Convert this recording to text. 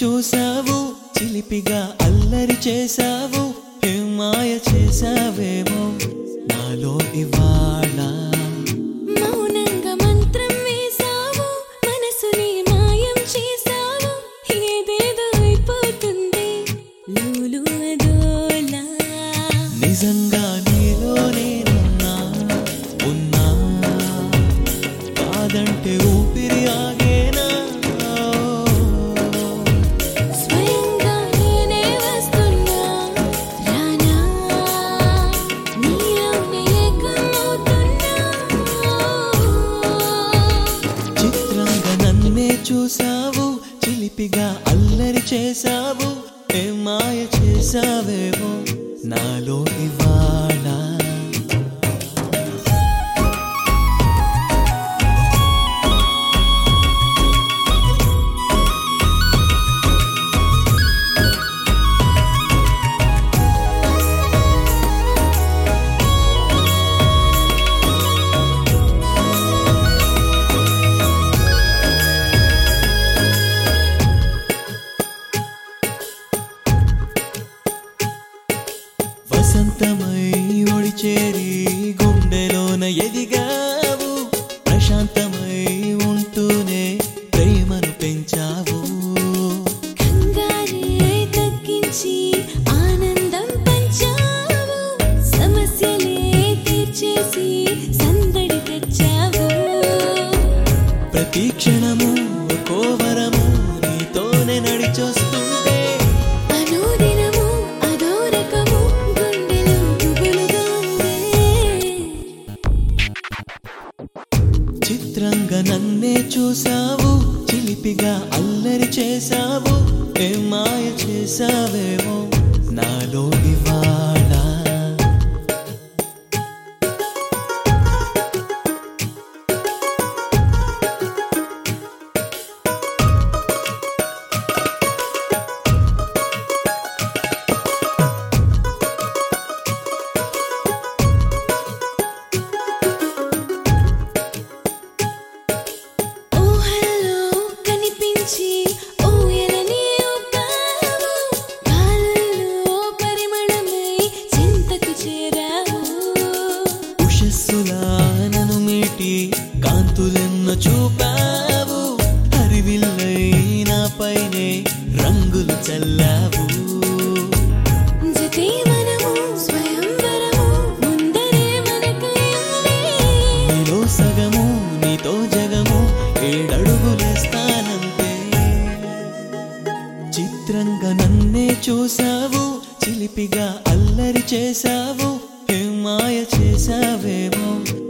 చూసావు చిలిపిగా అల్లరి చేసావు ఏం మాయ చేసావేమో నాలో ఇవాళ మౌనంగా మంత్రం వేసావు మనసుని మాయం చేసావు ఏదేదో అయిపోతుంది లూలు అదోలా నిజంగా నీలోనే ఉన్నా కాదంటే ఊపిరి ఆగేనా స్వయంగా నేనే వస్తున్నా రానా నీలోనే ఏకమవుతున్నా చిత్రంగా నన్నే చూసావు చిలిపిగా అల్లరి చేసావు ఏం మాయ చేసావేమో నాలో ఇవాళ వసంతమై ఒడిచేరి గుండెలోన ఎదిగావు ప్రశాంతమై ఉంటూనే ప్రేమను పెంచావు కంగారే తగ్గించి ఆనందం పంచావు సమస్యలే తీర్చేసి సందడి తెచ్చావు ప్రతి క్షణము కోవరము నీతోనే నడిచొస్తుంటే అనుదినము అదో రకము గుండెలో గుబులుగా ఉందే చిత్రంగా నన్నే చూసావు చిలిపిగా అల్లరి చేసావు ఏం మాయ చేసావేమో నాలో ఇవాళ ఊహల్లో కనిపించి ఊయలని ఊపావు గాలుల్లో పరిమళమై చింతకు చేరావు ఉషస్సులా నన్ను మీటి కాంతులెన్నో చూపావు హరివిల్లై నాపైనే రంగులు చల్లావు జతే మనము స్వయంవరము ముందరే మనకై ఉంది నీలో సగము నీతో జగము ఏడడుగులేస్తానంతే చిత్రంగా నన్నే చూసావు చిలిపిగా అల్లరి చేసావు ఏం మాయ చేసావేమో